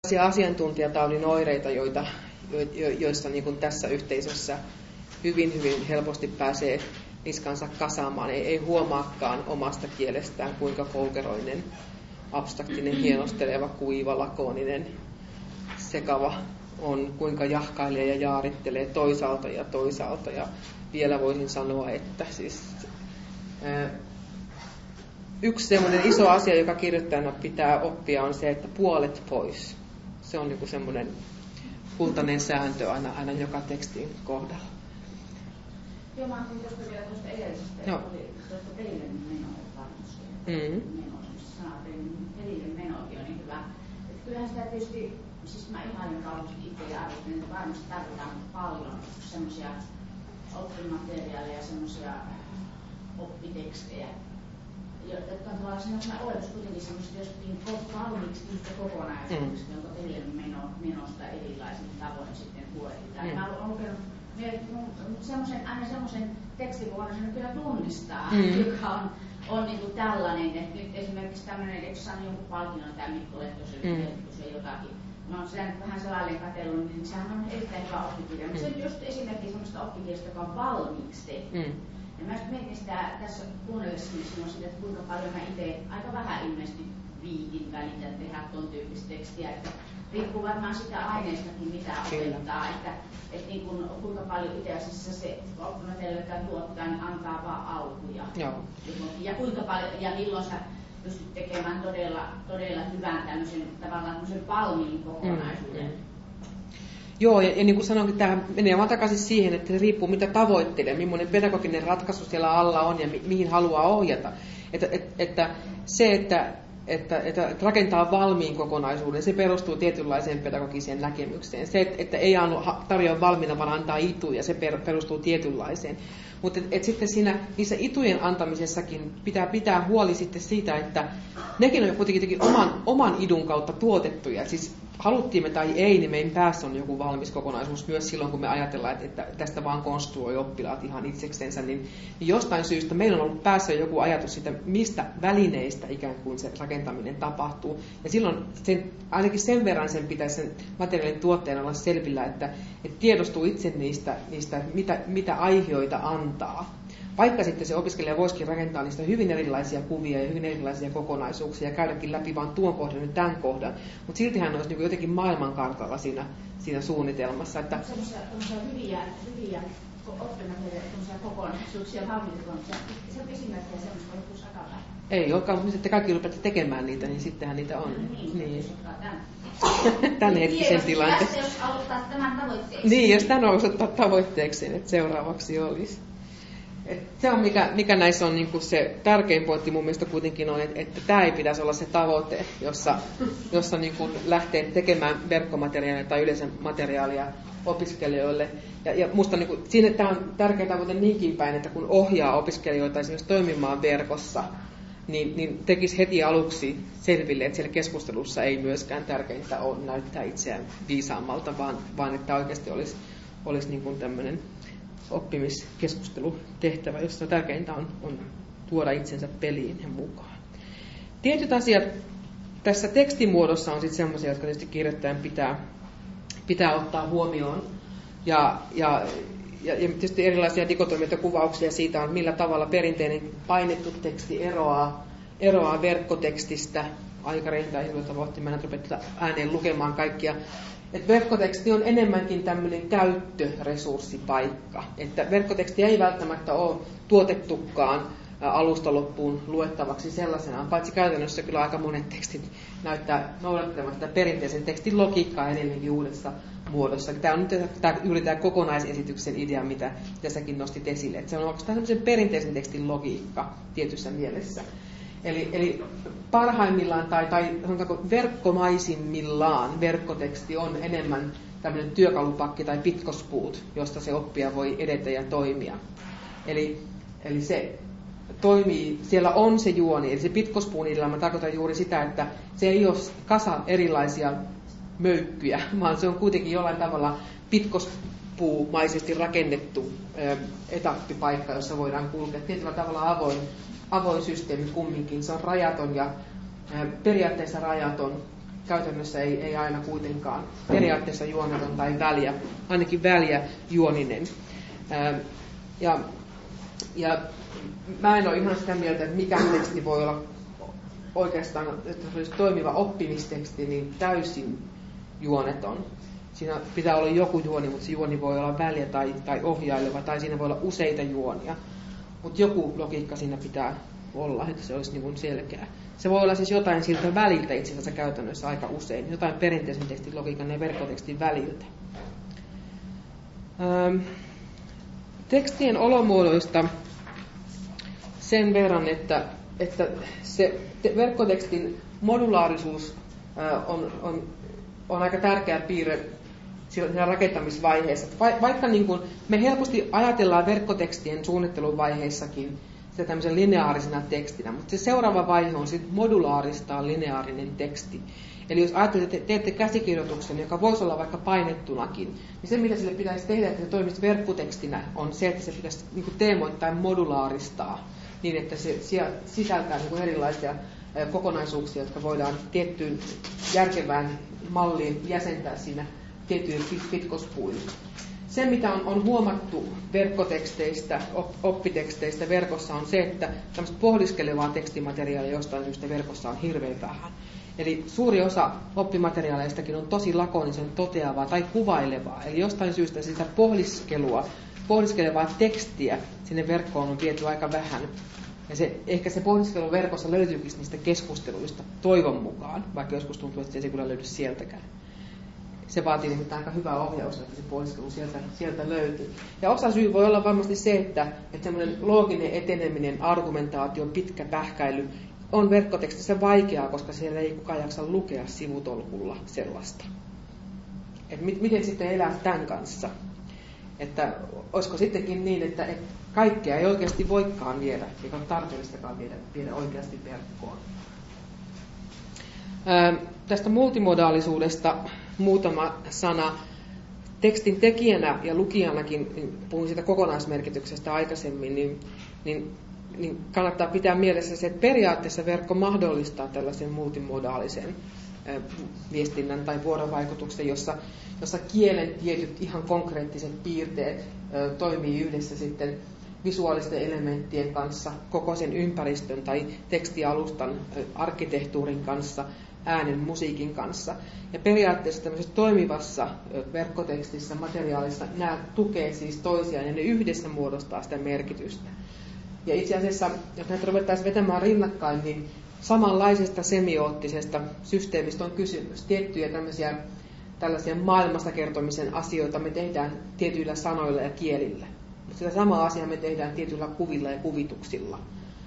asiantuntijataudin oireita, joissa niin kuin tässä yhteisössä hyvin helposti pääsee niskansa kasaamaan, ei huomaakaan omasta kielestään, kuinka koukeroinen, abstraktinen, hienosteleva, kuiva, lakoninen, sekava on, kuinka jahkailee ja jaarittelee toisaalta. Ja vielä voisin sanoa, että yksi semmoinen iso asia, joka kirjoittajana pitää oppia, on se, että puolet pois. Se on niin semmoinen kultainen sääntö aina joka tekstin kohdalla. Joo, mä ajattelin vielä tuosta edellisestä, tuosta perille menoa varmasti. Sana perille menokin on niin hyvä. Että kyllähän sitä tietysti, siis mä ihailen kauheasti itse ja arvostin, että varmasti tarvitaan paljon semmoisia oppimateriaaleja, semmoisia oppitekstejä, jotka on tavallaan sellaisena oletus kuitenkin semmoista jostain valmiiksi niistä kokonaisuuksista, jonka perille menosta erilaisin tavoin sitten huolehditaan. Mä olen lukenut aina semmoisen tekstikokonaisuuden kyllä tunnistaa, joka on niin kuin tällainen, että nyt esimerkiksi tämmöinen, eikö saanut jonkun palkinnon tämä Mikko Lehtoselle, jotakin. Mä oon sitä nyt vähän sellainen katsellut, niin sehän on erittäin hyvä oppikirja. Mutta se on just esimerkiksi semmoista oppikirjasta, joka on valmiiksi tehty. Ja mä mietin sitä tässä kuunnellessani sinua sitä, että kuinka paljon mä itse aika vähän ilmeisesti viitin välitä tehdä ton tyyppistä tekstiä. Että riippuu varmaan sitä aineistakin, mitä opettaa. Että niin kuinka paljon itse asiassa se oppimateriaali, joka tuottaa, niin antaa vaan alkuja. Ja kuinka paljon ja milloin sä pystyt tekemään todella hyvän tämmöisen valmiin kokonaisuuden. Joo, ja niin kuin sanoinkin, tämä menee vaan takaisin siihen, että se riippuu mitä tavoittelee, millainen pedagoginen ratkaisu siellä alla on ja mihin haluaa ohjata. Että rakentaa valmiin kokonaisuuden, se perustuu tietynlaiseen pedagogiseen näkemykseen. Se, että ei tarjoa valmiina, vaan antaa ituja, se perustuu tietynlaiseen. Mutta sitten niissä itujen antamisessakin pitää huoli sitten siitä, että nekin on kuitenkin oman idun kautta tuotettuja. Siis haluttiin me tai ei, niin meidän päässä on joku valmis kokonaisuus myös silloin, kun me ajatellaan, että tästä vaan konstruoi oppilaat ihan itseksensä, niin jostain syystä meillä on ollut päässä joku ajatus siitä, mistä välineistä ikään kuin se rakentaminen tapahtuu. Ja silloin ainakin sen verran sen pitäisi sen materiaalin tuotteen olla selvillä, että tiedostuu itse niistä mitä aihioita antaa. Vaikka sitten se opiskelija voisikin rakentaa niistä hyvin erilaisia kuvia ja hyvin erilaisia kokonaisuuksia ja käydäkin läpi vaan tuon kohdan ja tämän kohdan, mutta silti hän olisi niin jotenkin maailmankartalla siinä suunnitelmassa. Että semmoisia hyviä oppimateriaaleja, semmoisia kokonaisuuksia, valmiita, se on esimerkkejä semmoista, että joku sakalla. Ei olekaan, mutta sitten kaikki rupeatte tekemään niitä, niin sittenhän niitä on. Niin. Tämän hetkisen tilanteen. Jos aloittaa tämän tavoitteeksi. Niin, jos tämän olisi ottaa tavoitteeksi, että seuraavaksi olisi. Se on mikä näissä on niin kuin se tärkein pointti mun mielestä kuitenkin on, että tämä ei pitäisi olla se tavoite, jossa niin kuin lähtee tekemään verkkomateriaalia tai yleensä materiaalia opiskelijoille. Ja musta niin kuin, siinä tämä on tärkeä tavoite niinkin päin, että kun ohjaa opiskelijoita esimerkiksi toimimaan verkossa, niin tekisi heti aluksi selville, että siellä keskustelussa ei myöskään tärkeintä ole näyttää itseään viisaammalta, vaan että oikeasti olisi niin kuin tämmöinen oppimiskeskustelutehtävä, jossa tärkeintä on tuoda itsensä peliin ja mukaan. Tietyt asiat tässä tekstimuodossa on sitten sellaisia, jotka tietysti kirjoittajan pitää ottaa huomioon. Ja tietysti erilaisia dikotomioita kuvauksia siitä on, millä tavalla perinteinen painettu teksti eroaa verkkotekstistä. Aika rientää hirveältä tavoitti, mä en rupea ääneen lukemaan kaikkia. Että verkkoteksti on enemmänkin tämmöinen käyttöresurssipaikka. Että verkkoteksti ei välttämättä ole tuotettukaan alusta loppuun luettavaksi sellaisenaan, paitsi käytännössä kyllä aika monet tekstit näyttää noudattamaan tätä perinteisen tekstin logiikkaa edelleenkin uudessa muodossa. Tämä on nyt juuri tämä kokonaisesityksen idea, mitä säkin nostit esille. Että se on oikeastaan tämmöisen perinteisen tekstin logiikka tietyssä mielessä. Eli parhaimmillaan tai sanotaanko verkkomaisimmillaan verkkoteksti on enemmän tämmöinen työkalupakki tai pitkospuut, josta se oppija voi edetä ja toimia. Eli se toimii, siellä on se juoni, eli se pitkospuun idellä mä tarkoitan juuri sitä, että se ei ole kasa erilaisia möykkyjä, vaan se on kuitenkin jollain tavalla pitkospuumaisesti rakennettu etappipaikka, jossa voidaan kulkea. Tietyllä tavalla avoin systeemi kumminkin. Se on rajaton ja periaatteessa rajaton käytännössä ei aina kuitenkaan periaatteessa juoneton tai väliä, ainakin väliä juoninen. Ja mä en ole ihan sitä mieltä, että mikä teksti voi olla oikeastaan, että se olisi toimiva oppimisteksti, niin täysin juoneton. Siinä pitää olla joku juoni, mutta se juoni voi olla väliä tai ohjaileva, tai siinä voi olla useita juonia. Mutta joku logiikka siinä pitää olla, että se olisi niin kuin selkeä. Se voi olla siis jotain siltä väliltä itse asiassa käytännössä aika usein, jotain perinteisen tekstin logiikan ja verkkotekstin väliltä. Tekstien olomuodoista sen verran, että se verkkotekstin modulaarisuus on aika tärkeä piirre siinä rakentamisvaiheessa. Vaikka niin kuin me helposti ajatellaan verkkotekstien suunnittelun vaiheissakin sitä tämmöisen lineaarisena tekstinä, mutta se seuraava vaihe on sitten modulaaristaa lineaarinen teksti. Eli jos ajattelette, että teette käsikirjoituksen, joka voisi olla vaikka painettunakin, niin se mitä sille pitäisi tehdä, että se toimisi verkkotekstinä, on se, että se pitäisi niin kuin teemoittain modulaaristaa, niin että se sisältää niin kuin erilaisia kokonaisuuksia, jotka voidaan tiettyyn järkevään malliin jäsentää siinä tiettyyn pitkospuille. Se, mitä on huomattu verkkoteksteistä, oppiteksteistä verkossa, on se, että tämmöistä pohdiskelevaa tekstimateriaalia jostain syystä verkossa on hirveän vähän. Eli suuri osa oppimateriaaleistakin on tosi lakonisen toteavaa tai kuvailevaa. Eli jostain syystä sitä pohdiskelevaa tekstiä sinne verkkoon on viety aika vähän. Ja ehkä se pohdiskelu verkossa löytyykin niistä keskusteluista toivon mukaan, vaikka joskus tuntuu, että se ei kyllä löydy sieltäkään. Se vaatii nimittäin aika hyvää ohjausta, että se pohdiskelu sieltä löytyy. Ja osa syy voi olla varmasti se, että semmoinen looginen eteneminen, argumentaatio, pitkä pähkäily on verkkotekstissä vaikeaa, koska siellä ei kukaan jaksa lukea sivutolkulla sellaista. Et miten sitten elää tämän kanssa? Että olisiko sittenkin niin, että kaikkea ei oikeasti voikaan viedä, eikä ole tarpeellistakaan viedä oikeasti verkkoon. Tästä multimodaalisuudesta muutama sana. Tekstin tekijänä ja lukijanakin, niin puhuin siitä kokonaismerkityksestä aikaisemmin, niin kannattaa pitää mielessä se, että periaatteessa verkko mahdollistaa tällaisen multimodaalisen viestinnän tai vuorovaikutuksen, jossa kielen tietyt ihan konkreettiset piirteet toimii yhdessä sitten visuaalisten elementtien kanssa, koko sen ympäristön tai tekstialustan arkkitehtuurin kanssa, äänen, musiikin kanssa. Ja periaatteessa tämmöisessä toimivassa verkkotekstissä, materiaalissa, nämä tukee siis toisiaan ja ne yhdessä muodostaa sitä merkitystä. Ja itse asiassa, jos näitä ruvettaisiin vetämään rinnakkain, niin samanlaisesta semioottisesta systeemistä on kysymys. Tiettyjä tällaisia maailmasta kertomisen asioita me tehdään tietyillä sanoilla ja kielillä. Mutta sitä samaa asiaa me tehdään tietyillä kuvilla ja kuvituksilla.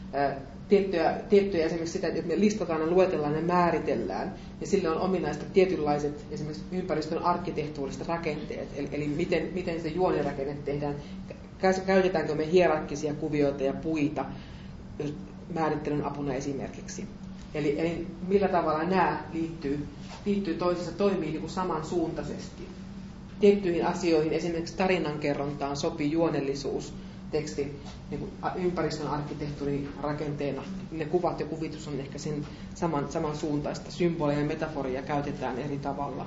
Tiettyjä esimerkiksi sitä, että me listataan ja luetellaan ja määritellään, ja sille on ominaista tietynlaiset esimerkiksi ympäristön arkkitehtuuriset rakenteet, eli miten se juonirakenne tehdään. Käytetäänkö me hierarkkisia kuvioita ja puita määrittelyn apuna esimerkiksi. Eli millä tavalla nämä liittyy toisiinsa, toimii niin kuin samansuuntaisesti. Tiettyihin asioihin, esimerkiksi tarinankerrontaan, sopii juonellisuus tekstin niin kuin ympäristön arkkitehtuurin rakenteena. Ne kuvat ja kuvitus on ehkä sen samansuuntaista. Symboleja ja metaforia käytetään eri tavalla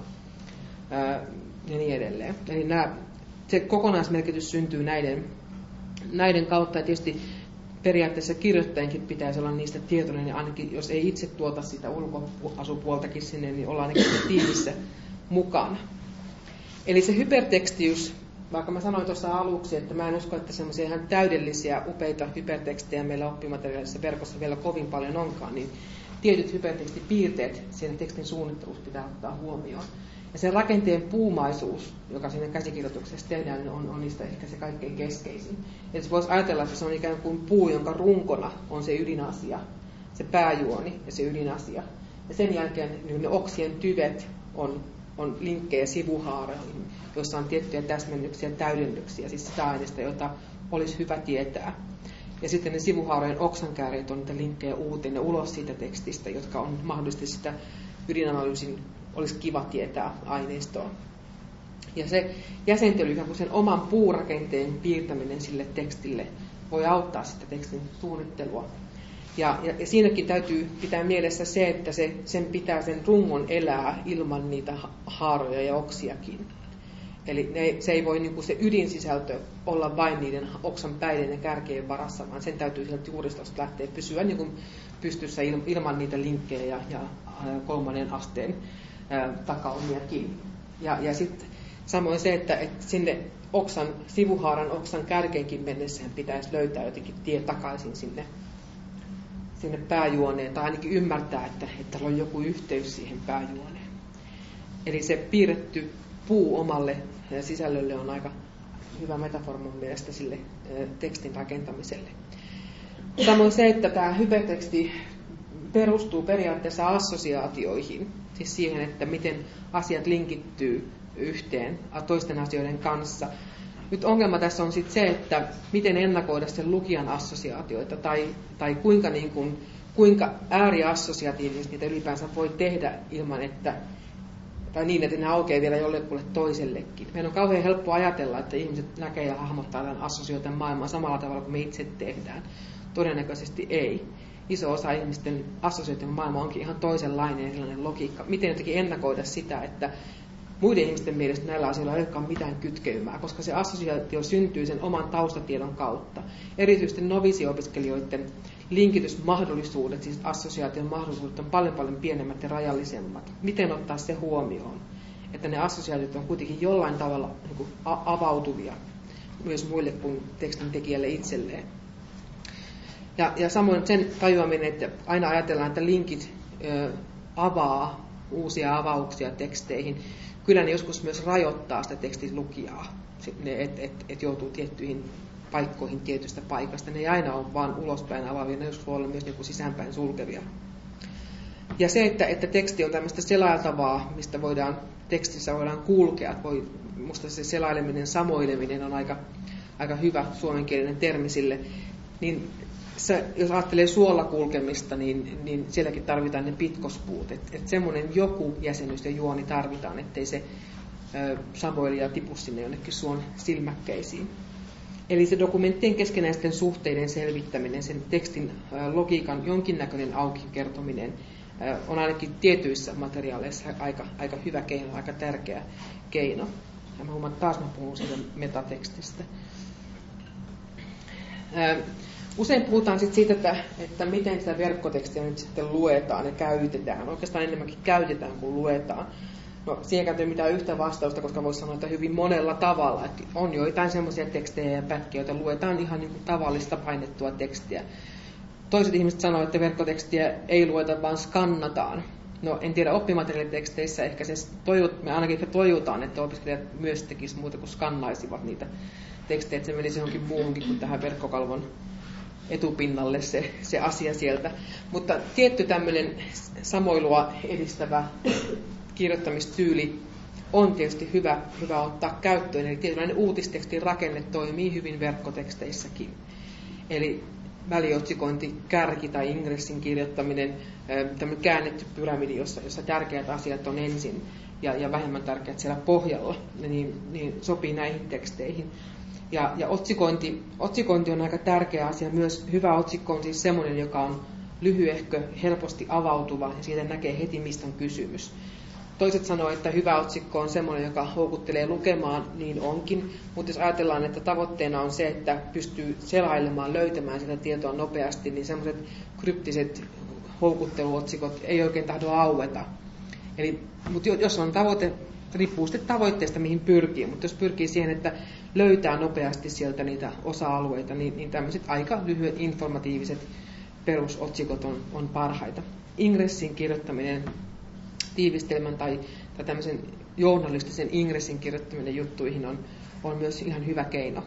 ja niin edelleen. Eli se kokonaismerkitys syntyy näiden kautta, ja tietysti periaatteessa kirjoittajienkin pitäisi olla niistä tietoinen, ja ainakin jos ei itse tuota sitä ulkoasupuoltakin sinne, niin ollaan ainakin tiimissä mukana. Eli se hypertekstiys, vaikka mä sanoin tuossa aluksi, että mä en usko, että semmoisia ihan täydellisiä, upeita hypertekstejä meillä oppimateriaalissa verkossa vielä kovin paljon onkaan, niin tietyt hypertekstipiirteet siinä tekstin suunnittelussa pitää ottaa huomioon. Ja sen rakenteen puumaisuus, joka siinä käsikirjoituksessa tehdään, on niistä ehkä se kaikkein keskeisin. Eli voisi ajatella, että se on ikään kuin puu, jonka runkona on se ydinasia, se pääjuoni ja se ydinasia. Ja sen jälkeen ne oksien tyvet on linkkejä sivuhaaroihin, joissa on tiettyjä täsmennyksiä ja täydennyksiä, siis sitä aineesta, jota olisi hyvä tietää. Ja sitten ne sivuhaarojen oksankääreet on niitä linkkejä uuteen ja ulos siitä tekstistä, jotka on mahdollisesti sitä ydinanalyysin olisi kiva tietää aineistoa. Ja se jäsentely, ikään kuin sen oman puurakenteen piirtäminen sille tekstille, voi auttaa sitä tekstin suunnittelua. Ja siinäkin täytyy pitää mielessä se, että sen pitää sen rungon elää ilman niitä haaroja ja oksiakin. Eli se ei voi niin kuin se ydinsisältö olla vain niiden oksan päiden ja kärkeen varassa, vaan sen täytyy sieltä juuristosta lähteä pysyä niin kuin pystyssä ilman niitä linkkejä ja 3. asteen takaumiakin. Ja sitten samoin se, että sinne sivuhaaran oksan kärkeenkin mennessähän pitäisi löytää jotenkin tie takaisin sinne pääjuoneen, tai ainakin ymmärtää, että on joku yhteys siihen pääjuoneen. Eli se piirretty puu omalle sisällölle on aika hyvä metafora mun mielestä sille tekstin rakentamiselle. Samoin se, että tämä hypeteksti perustuu periaatteessa assosiaatioihin, siis siihen, että miten asiat linkittyy yhteen toisten asioiden kanssa. Nyt ongelma tässä on sitten se, että miten ennakoida sen lukijan assosiaatioita tai kuinka ääriassosiatiivisesti niitä ylipäänsä voi tehdä ilman, että ne aukeaa vielä jollekulle toisellekin. Meidän on kauhean helppo ajatella, että ihmiset näkee ja hahmottaa tämän assosioiden maailmaa samalla tavalla kuin me itse tehdään. Todennäköisesti ei. Iso osa ihmisten assosioiden maailma onkin ihan toisenlainen erilainen logiikka. Miten jotenkin ennakoida sitä, että muiden ihmisten mielestä näillä asioilla ei olekaan mitään kytkeymää, koska se assosiaatio syntyy sen oman taustatiedon kautta. Erityisesti novisiopiskelijoiden linkitysmahdollisuudet, siis assosiaation mahdollisuudet on paljon pienemmät ja rajallisemmat. Miten ottaa se huomioon, että ne assosiaatiot on kuitenkin jollain tavalla niin avautuvia myös muille kuin tekstin tekijälle itselleen. Ja samoin sen tajuaminen, että aina ajatellaan, että linkit avaa uusia avauksia teksteihin. Kyllä ne joskus myös rajoittaa sitä tekstin lukijaa, että joutuu tiettyihin paikkoihin tietystä paikasta. Ne ei aina ole vain ulospäin avaavia, ne joskus voi olla myös niin sisäänpäin sulkevia. Ja se, että teksti on tämmöistä selailtavaa, mistä tekstissä voidaan kulkea. Musta se selaileminen, samoileminen on aika hyvä suomenkielinen termi sille. Niin jos ajattelee suolla kulkemista, niin sielläkin tarvitaan ne pitkospuut. Että semmoinen joku jäsenyys ja juoni tarvitaan, ettei se samoilija tipu sinne jonnekin suon silmäkkeisiin. Eli se dokumenttien keskenäisten suhteiden selvittäminen, sen tekstin logiikan jonkinnäköinen auki kertominen on ainakin tietyissä materiaaleissa aika hyvä keino, aika tärkeä keino. Ja mä huomaan, taas mä puhun siitä metatekstistä. Usein puhutaan siitä, että miten sitä verkkotekstiä nyt sitten luetaan ja käytetään. Oikeastaan enemmänkin käytetään kuin luetaan. No, siihen ei ole mitään yhtä vastausta, koska voisi sanoa, että hyvin monella tavalla. Että on joitain semmoisia tekstejä ja pätkiä, joita luetaan ihan niin kuin tavallista painettua tekstiä. Toiset ihmiset sanoo, että verkkotekstiä ei lueta, vaan skannataan. No, en tiedä, oppimateriaaliteksteissä ehkä me ainakin toivotaan, että opiskelijat myös tekisivät muuta kuin skannaisivat niitä tekstejä, että se menisi johonkin muuhunkin kuin tähän verkkokalvon etupinnalle se asia sieltä. Mutta tietty tämmöinen samoilua edistävä kirjoittamistyyli on tietysti hyvä ottaa käyttöön. Eli tietynlainen uutistekstin rakenne toimii hyvin verkkoteksteissäkin. Eli väliotsikointi, kärki tai ingressin kirjoittaminen, tämmöinen käännetty pyramidi, jossa tärkeät asiat on ensin ja vähemmän tärkeät siellä pohjalla, niin sopii näihin teksteihin. Ja otsikointi on aika tärkeä asia. Myös hyvä otsikko on siis semmoinen, joka on lyhyehkö, helposti avautuva ja siitä näkee heti, mistä on kysymys. Toiset sanoo, että hyvä otsikko on semmoinen, joka houkuttelee lukemaan, niin onkin. Mutta jos ajatellaan, että tavoitteena on se, että pystyy selailemaan, löytämään sitä tietoa nopeasti, niin semmoiset kryptiset houkutteluotsikot ei oikein tahdo aueta. Mutta jos on tavoite, riippuu sitten tavoitteesta, mihin pyrkii. Mutta jos pyrkii siihen, että löytää nopeasti sieltä niitä osa-alueita, niin tämmöiset aika lyhyet informatiiviset perusotsikot on parhaita. Ingressin kirjoittaminen, tiivistelmän tai tämmöisen journalistisen ingressin kirjoittaminen juttuihin on myös ihan hyvä keino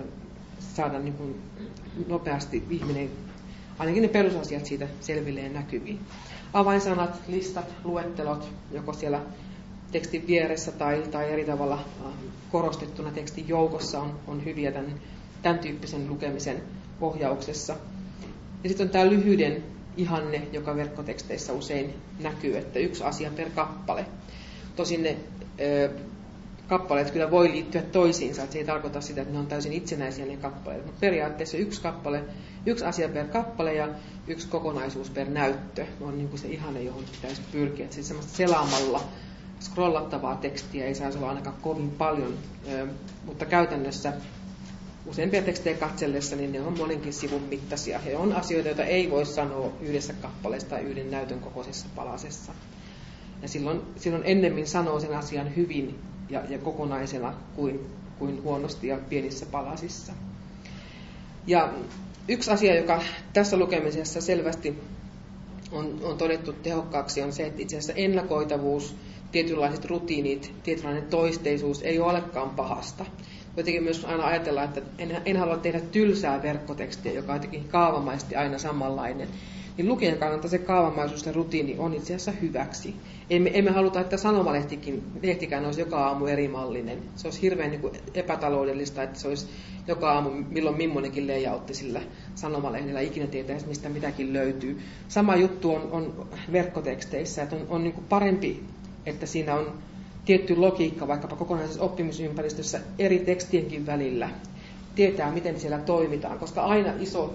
saada niin kuin nopeasti ihminen, ainakin ne perusasiat siitä selvilleen näkyviin. Avainsanat, listat, luettelot, joko siellä tekstin vieressä tai eri tavalla korostettuna tekstin joukossa on hyviä tämän tyyppisen lukemisen ohjauksessa. Ja sitten on tämä lyhyiden ihanne, joka verkkoteksteissä usein näkyy, että yksi asia per kappale. Tosin ne kappaleet kyllä voi liittyä toisiinsa, että se ei tarkoita sitä, että ne on täysin itsenäisiä ne kappaleet, mutta periaatteessa yksi asia per kappale ja yksi kokonaisuus per näyttö on niin kuin se ihanne, johon pitäisi pyrkiä. Että siis semmoista selaamalla scrollattavaa tekstiä ei saisi olla ainakaan kovin paljon, mutta käytännössä useimpia tekstejä katsellessa, niin ne on monenkin sivun mittaisia. Ja on asioita, joita ei voi sanoa yhdessä kappaleessa tai yhden näytön kokoisessa palasessa. Ja silloin ennemmin sanoo sen asian hyvin ja kokonaisena kuin huonosti ja pienissä palasissa. Ja yksi asia, joka tässä lukemisessa selvästi on todettu tehokkaaksi, on se, että itse asiassa ennakoitavuus, tietynlaiset rutiinit, tietynlainen toisteisuus ei ole olekaan pahasta. Kuitenkin myös aina ajatellaan, että en halua tehdä tylsää verkkotekstiä, joka on jotenkin kaavamaisesti aina samanlainen. Niin lukijan kannalta se kaavamaisuus ja rutiini on itse asiassa hyväksi. Emme haluta, että sanomalehtikään olisi joka aamu erimallinen. Se olisi hirveän niin kuin epätaloudellista, että se olisi joka aamu milloin mimmonenkin layoutti sillä sanomalehdellä. Ikinä tietäisi, mistä mitäkin löytyy. Sama juttu on verkkoteksteissä, että on niin kuin parempi, että siinä on tietty logiikka vaikkapa kokonaisessa oppimisympäristössä eri tekstienkin välillä. Tietää, miten siellä toimitaan, koska aina iso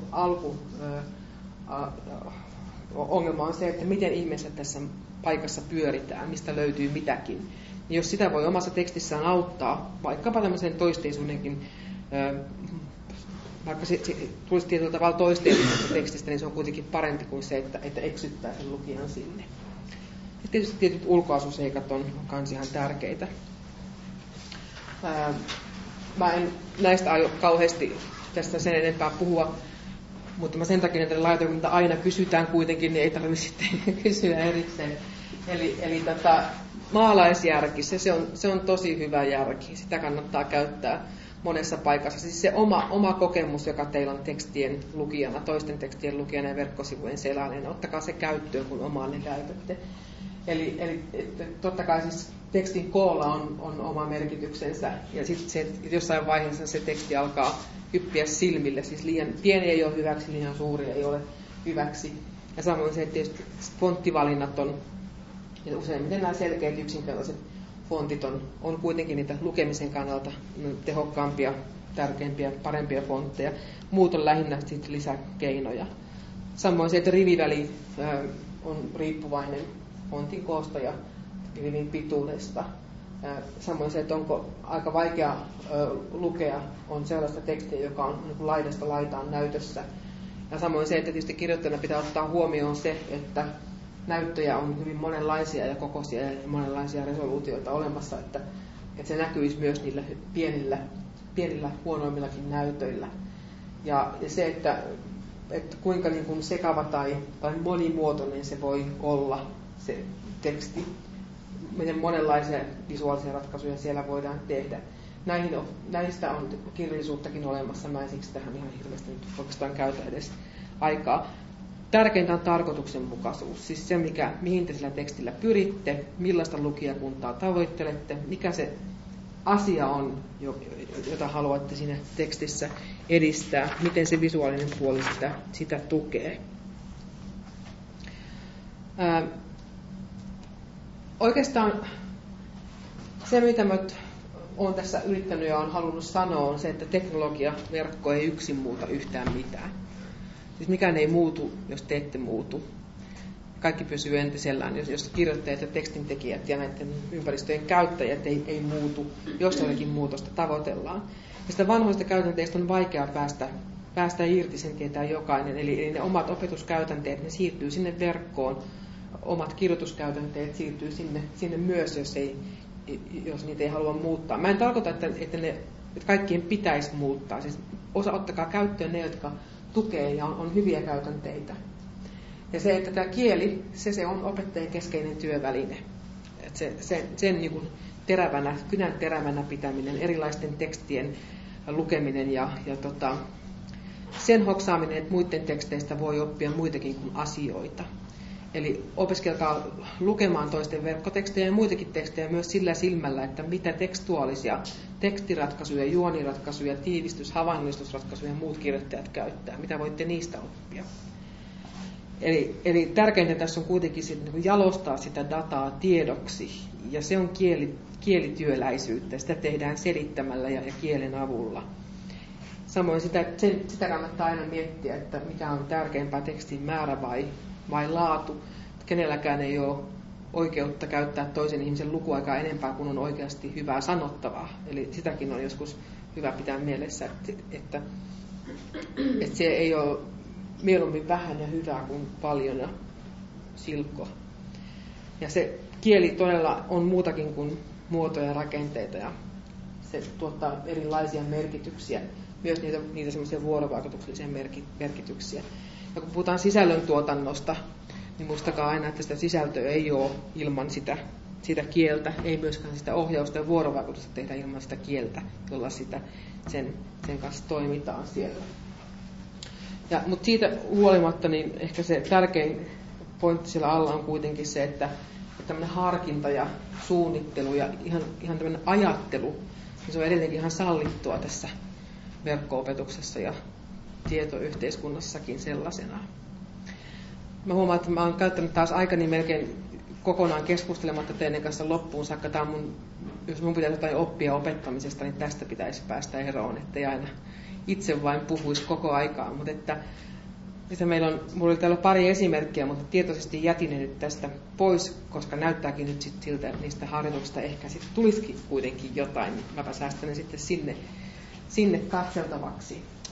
ongelma on se, että miten ihmeessä tässä paikassa pyöritään, mistä löytyy mitäkin. Ja jos sitä voi omassa tekstissään auttaa, vaikkapa tämmöisen toisteisuudenkin, vaikka se tulisi tietyllä tavalla toisteisuudesta tekstistä, niin se on kuitenkin parempi kuin se, että eksyttää sen lukijan sinne. Ja tietysti tietyt ulkoasuseikat on kans ihan tärkeitä. Mä en näistä aio kauheasti tästä sen enempää puhua, mutta mä sen takia, että laitokunta aina kysytään kuitenkin, niin ei tarvitse sitten kysyä erikseen. Eli maalaisjärki, se on tosi hyvä järki. Sitä kannattaa käyttää monessa paikassa. Siis se oma kokemus, joka teillä on tekstien lukijana, toisten tekstien lukijana ja verkkosivujen selailijana, ottakaa se käyttöön, kun omaa ne käytätte. Eli totta kai siis tekstin koolla on oma merkityksensä, ja sitten jossain vaiheessa se teksti alkaa hyppiä silmille, siis liian pieni ei ole hyväksi, liian suuri ei ole hyväksi. Ja samoin se, että tietysti fonttivalinnat on, ja useimmiten nämä selkeät yksinkertaiset fontit on kuitenkin niitä lukemisen kannalta tehokkaampia, tärkeimpiä, parempia fontteja. Muut on lähinnä sitten lisäkeinoja. Samoin se, että riviväli on riippuvainen fontin koosta ja rivin pituudesta. Samoin se, että onko aika vaikea lukea, on sellaista tekstiä, joka on niin kuin laidasta laitaan näytössä. Ja samoin se, että tietysti kirjoittajana pitää ottaa huomioon se, että näyttöjä on hyvin monenlaisia ja kokoisia ja monenlaisia resoluutioita olemassa, että se näkyisi myös niillä pienillä huonoimmillakin näytöillä. Ja se, että kuinka niin kuin sekava tai monimuotoinen se voi olla se teksti, miten monenlaisia visuaalisia ratkaisuja siellä voidaan tehdä. Näistä on kirjallisuuttakin olemassa, mä en siksi tähän ihan hirveästi nyt oikeastaan käytä edes aikaa. Tärkeintä on tarkoituksenmukaisuus, siis se, mihin te sillä tekstillä pyritte, millaista lukijakuntaa tavoittelette, mikä se asia on, jota haluatte siinä tekstissä edistää, miten se visuaalinen puoli sitä tukee. Oikeastaan se, mitä mä olen tässä yrittänyt ja olen halunnut sanoa, on se, että teknologiaverkko ei yksin muuta yhtään mitään. Siis mikään ei muutu, jos te ette muutu. Kaikki pysyy entisellään, jos kirjoittajat ja tekstintekijät ja näiden ympäristöjen käyttäjät ei muutu, jos jollakin muutosta tavoitellaan. Ja sitä vanhoista käytänteistä on vaikea päästä irti, sen tietää jokainen. Eli ne omat opetuskäytänteet, ne siirtyy sinne verkkoon. Omat kirjoituskäytänteet siirtyy sinne myös, jos niitä ei halua muuttaa. Mä en tarkoita, että kaikkien pitäisi muuttaa. Siis ottakaa käyttöön ne, jotka tukee ja on hyviä käytänteitä. Ja se, että tämä kieli, se on opettajien keskeinen työväline. Sen niin kuin kynän terävänä pitäminen, erilaisten tekstien lukeminen ja sen hoksaaminen, että muiden teksteistä voi oppia muitakin kuin asioita. Eli opiskelkaa lukemaan toisten verkkotekstejä ja muitakin tekstejä myös sillä silmällä, että mitä tekstuaalisia tekstiratkaisuja, juoniratkaisuja, tiivistys-, havainnollistusratkaisuja ja muut kirjoittajat käyttää. Mitä voitte niistä oppia. Eli tärkeintä tässä on kuitenkin niin jalostaa sitä dataa tiedoksi, ja se on kielityöläisyyttä. Sitä tehdään selittämällä ja kielen avulla. Samoin sitä kannattaa aina miettiä, että mikä on tärkeämpää, tekstin määrä vai laatu. Kenelläkään ei ole oikeutta käyttää toisen ihmisen lukuaikaa enempää kuin on oikeasti hyvää sanottavaa. Eli sitäkin on joskus hyvä pitää mielessä, että se ei ole mieluummin vähän ja hyvää kuin paljon ja silkkoa. Ja se kieli todella on muutakin kuin muotoja ja rakenteita, ja se tuottaa erilaisia merkityksiä, myös niitä semmoisia vuorovaikutuksellisia merkityksiä. Ja kun puhutaan sisällöntuotannosta, niin muistakaa aina, että sitä sisältöä ei ole ilman sitä kieltä, ei myöskään sitä ohjausta ja vuorovaikutusta tehdä ilman sitä kieltä, jolla sen kanssa toimitaan siellä. Mutta siitä huolimatta niin ehkä se tärkein pointti siellä alla on kuitenkin se, että tämmöinen harkinta ja suunnittelu ja ihan tämmöinen ajattelu, niin se on edelleenkin ihan sallittua tässä verkko-opetuksessa ja tietoyhteiskunnassakin sellaisena. Mä huomaan, että mä oon käyttänyt taas aikani melkein kokonaan keskustelematta teidän kanssa loppuun saakka. Jos mun pitäisi jotain oppia opettamisesta, niin tästä pitäisi päästä eroon, ettei aina itse vain puhuisi koko aikaa. Mutta että mulla oli täällä pari esimerkkiä, mutta tietoisesti jätin ne nyt tästä pois, koska näyttääkin nyt sit siltä, että niistä harjoituksista ehkä sitten tulisikin kuitenkin jotain. Mäpä säästän ne sitten sinne katseltavaksi.